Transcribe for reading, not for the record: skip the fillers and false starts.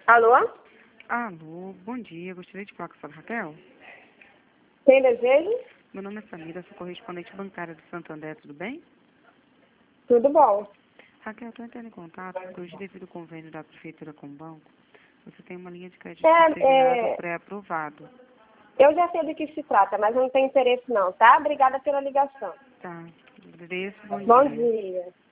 Alô? Alô, bom dia. Gostaria de falar com a senhora Raquel? Tem desejo? Meu nome é Samira, sou correspondente bancária do Santander, tudo bem? Tudo bom. Raquel, estou entrando em contato porque hoje, devido ao convênio da Prefeitura com o banco, você tem uma linha de crédito consignado pré-aprovado. Eu já sei do que se trata, mas eu não tenho interesse não, tá? Obrigada pela ligação. Tá, agradeço, bom Bom dia. dia.